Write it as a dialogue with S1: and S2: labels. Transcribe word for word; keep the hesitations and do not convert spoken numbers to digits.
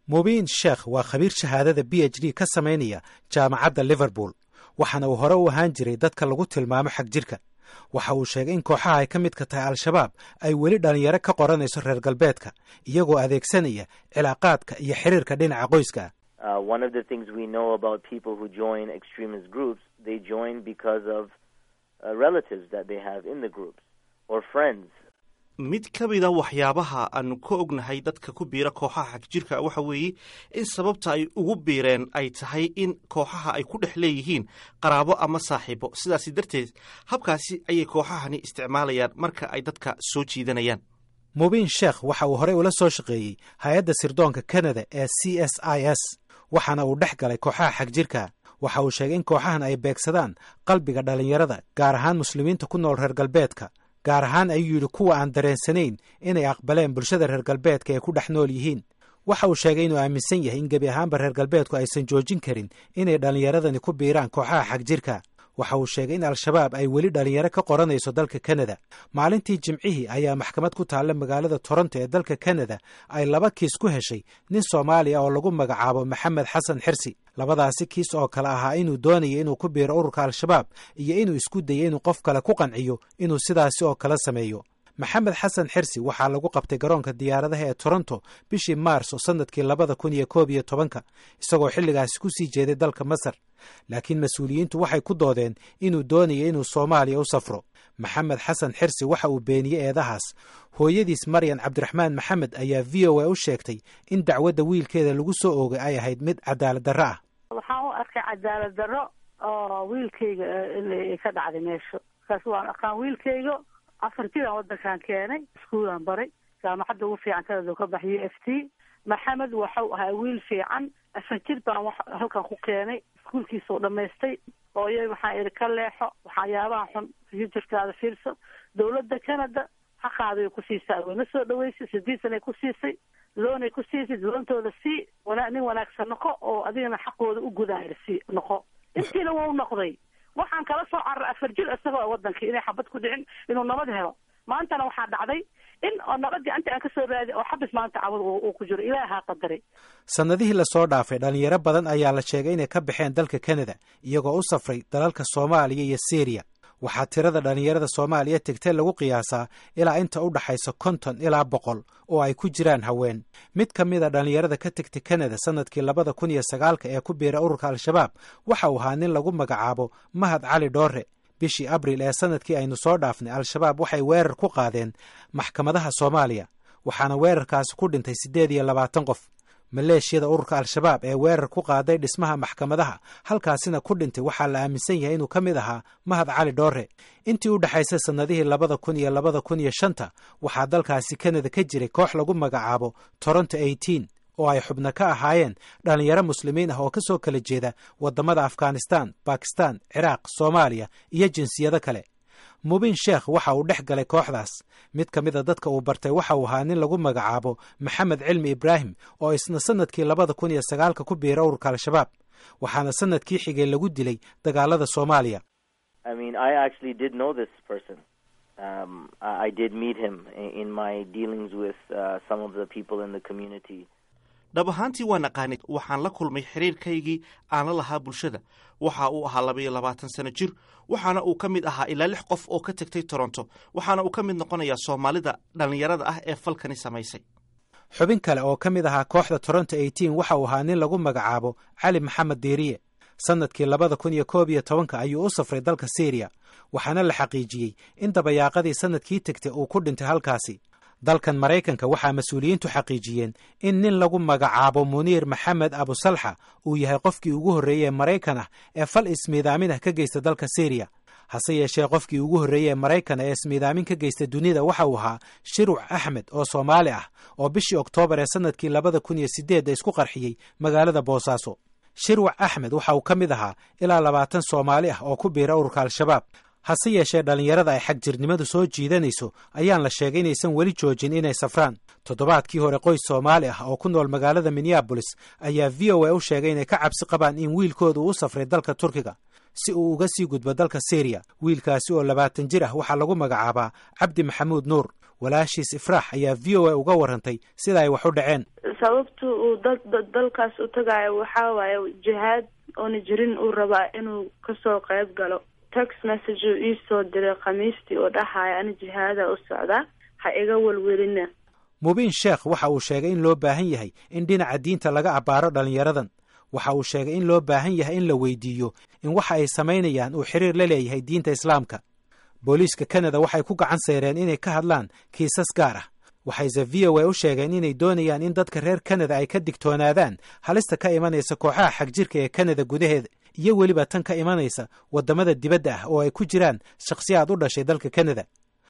S1: Mubin Sheikh waa khabiir shahaadada B H D ka sameynaya jaamacadda Liverpool waxaana uu hore u ahaan jiray dadka lagu tilmaamo xag jirka. waxa uu sheegay in kooxaha ay ka mid ka tahay Al-Shabaab ay weli dhalinyaro ka qoranayso reer galbeedka iyagoo adeegsanaya cilaaqaadka iyo xiriirka dhinaca qoyska.
S2: Uh, one of the things we know about people who join extremist groups, they join because of uh, relatives that they have in the groups or friends.
S3: mid ka mid ah waxyaabaha aanu ka ognahay dadka ku biira kooxaha xagjirka waxa weeye in sababta ay ugu biireen ay tahay in kooxaha ay ku dhex leeyihiin qaraabo ama saaxiibo sidaas darteed habkaasi ayay kooxahani isticmaalayaan marka ay dadka soo jiidanayaan.
S1: Mubin Sheikh waxa uu hore ula soo shaqeeyay hay'adda sirdoonka Canada ee C S I S waxaana uu dhex galay kooxaha xagjirka. waxa uu sheegay in kooxahan ay beegsadaan qalbiga dhalinyarada gaar ahaan muslimiinta ku nool reer galbeedka gaar ahaan ayuu yidhi kuwa aan dareensanayn inay aqbaleen bulshada reer galbeedka ee ku dhex nool yihiin. waxa uu sheegay inuu aaminsan yahay in gebi ahaanba reer galbeedku aysan joojin karin inay dhalinyaradani ku biiraan kooxaha xagjirka. waxa uu sheegay in Al-Shabaab ay weli dhalinyaro ka qoranayso dalka Canada. maalintii Jimcihii ayaa maxkamad ku taalla magaalada Toronto ee dalka Canada ay laba kiis ku heshay nin Soomaali ah oo lagu magacaabo Maxamed Xasan Xirsi. labadaasi kiis oo kale ahaa inuu doonayo inuu ku biiro ururka Al-Shabaab iyo inuu isku dayo inuu qof kale ku qanciyo inuu sidaasi oo kale sameeyo. Maxamed Xasan Xirsi waxaa lagu qabtay garoonka diyaaradaha ee Toronto bishii Maarso sanadkii labada kun iyo koob iyo tobanka isagoo xilligaasi ku sii jeeday dalka Masar. laakiin mas'uuliyiintu waxay ku doodeen inuu doonayo inuu Soomaaliya u safro. Maxamed Xasan Xirsi waxa uu beeniyay eedahaas. hooyadiis Maryan Cabdiraxmaan Maxamed ayaa V O A u sheegtay in dacwadda wiilkeeda lagu soo oogay ay ahayd mid cadaalad darro ah.
S4: waxaan u arkay cadaalad darro oo wiilkayga ka dhacday meesha. kaas waan aqaan wiilkayga afartiidan waddankan keenay iskuulaan baray jaamacadda ugu fiican Canada ka baxay U F T. Maxamed waxau ahaa wiil fiican afar jir baan halkan ku keenay iskuulkiisa oo dhamaystay oo iyaga waxaan iri ka leexo waxyaabaha xun future-kaada fiirso. dowladda Canada xaqaaday ku siisay wayna soo dhaweysay sidii sanay ku siisay loonay ku siisay doontooda si wana nin wanaagsan noqo oo adigana xaqooda u gudaayay si noqo. intiina wuu noqday waxaan kala soo carray afar jir asagoo waddanka inay xabad ku dhicin inuu nabad helo. maantana waxaa dhacday in nabadii anta aan ka soo raadin oo xabis maanta cawad uu ku jiro ilaaha qadaray.
S1: sanadihii la soo dhaafay dhalinyaro badan ayaa la sheegay inay ka baxeen dalka Canada iyagoo u safray dalalka Soomaaliya iyo Syria. waxaa tirada dhalinyarada Soomaaliya tagtay lagu qiyaasaa ilaa inta u dhaxaysa konton ilaa boqol oo ay ku jiraan haween. mid ka mid a dhalinyarada ka tagtay Canada sanadkii labada kun iyo sagaalka ee ku biira ururka Al-Shabaab waxa uu ahaa nin lagu magacaabo Mahad Cali Dhoore. bishii Abriil ee sanadkii aynu soo dhaafnay Al-Shabaab waxay weerar ku qaadeen maxkamadaha Soomaaliya waxaana weerarkaasi ku dhintay siddeed iyo labaatan qof. maleeshiyada ururka Al-Shabaab ee weerar ku qaaday dhismaha maxkamadaha halkaasina ku dhintay waxaa la aaminsan yahay inuu ka mid ahaa Mahad Cali Dhoore. intii u dhaxaysay sanadihii labada kun iyo labada kun iyo shanta waxaa dalkaasi Canada ka jiray koox lagu magacaabo Toronto eighteen oo ay xubno ka ahaayeen dhalinyaro muslimiin ah oo ka soo kala jeeda wadamada Afghanistan, Pakistan, Ciraaq, Soomaaliya iyo jinsiyado kale. Mubin Sheikh waxa uu dhex galay kooxdaas. mid ka mid a dadka uu bartay waxa uu ahaa nin lagu magacaabo Maxamed Cilmi Ibraahim oo isna sanadkii labada kun iyo sagaalka ku biiray ururka Al-Shabaab waxaana sanadkii xigay lagu dilay dagaalada Soomaaliya.
S2: I mean, I actually did know this person. Um, I did meet him in my dealings with uh, some of the people in the community.
S3: dhab ahaantii waan aqaanay waxaan la kulmay xiriirkaygii aan la lahaa bulshada. waxa uu ahaa laba iyo labaatan sano jir waxaana uu ka mid ahaa ilaa lix qof oo ka tagtay Toronto waxaana uu ka mid noqonayaa Soomaalida dhalinyarada ah ee falkani samaysay.
S1: xubin kale oo ka mid ahaa kooxda Toronto eighteen waxa uu ahaa nin lagu magacaabo Cali Maxamed Diiriye. sanadkii labada kun iyo koob iyo tobanka ayuu u safray dalka Syria waxaana la xaqiijiyey in dabayaaqadii sanadkii tagtay uu ku dhintay halkaasi. dalkan Mareykanka waxaa mas'uuliyiintu xaqiijiyeen in nin lagu magacaabo Muniir Maxamed Abu Salxa uu yahay qofkii ugu horreeyay Mareykan ah ee fal ismiidaamin ah ka geysta dalka Syria. hase yeeshee qofkii ugu horreeyay Mareykan ee ismiidaamin ka geysta dunida waxa uu ahaa Shirwac Axmed oo Soomaali ah oo bishii Oktoobar ee sanadkii labada kun iyo sideed isku qarxiyey magaalada Boosaaso. Shirwac Axmed waxa uu ka mid ahaa ilaa labaatan Soomaali ah oo ku biira ururka Al-Shabaab. hase yeeshee dhalinyarada ay xag jirnimadu soo jiidanayso ayaan la sheegay inaysan weli joojin inay safraan. toddobaadkii hore qoys Soomaali ah oo ku nool magaalada Minneapolis ayaa V O A u sheegay inay ka cabsi qabaan in wiilkoodu u safray dalka Turkiga. si uu uga sii gudbo dalka syriya. wiilkaasi oo labaatan jir ah waxaa lagu magacaabaa cabdi maxamuud nuur. walaashiis ifraax ayaa v o a uga warrantay sida ay wax u dhaceen.
S5: sababta uu dalkaas u tagaayo waxaa waaye jihaad oona jirin uu rabaa inuu kasoo qayb galo. text message uu iisoo diray khamiistii oo dhahaya ani jihaada u socdaa, ha iga welwelina.
S1: mubiin sheekh waxa uu sheegay in loo baahan yahay in dhinaca diinta laga abbaaro dhallinyaradan. waxa uu sheegay in loo baahan yahay in la weydiiyo in waxa ay samaynayaan uu xiriir la leeyahay diinta islaamka. booliiska kanada waxay ku gacan sayreen inay ka hadlaan kiisas gaar ah. waxayse v o a u sheegeen inay doonayaan in dadka reer kanada ay ka digtoonaadaan halista ka imanaysa kooxaha xagjirka ee kanada gudaheeda iyo weliba tan ka imanaysa waddamada dibadda ah oo ay ku jiraan shakhsiyaad u dhashay dalka kanada.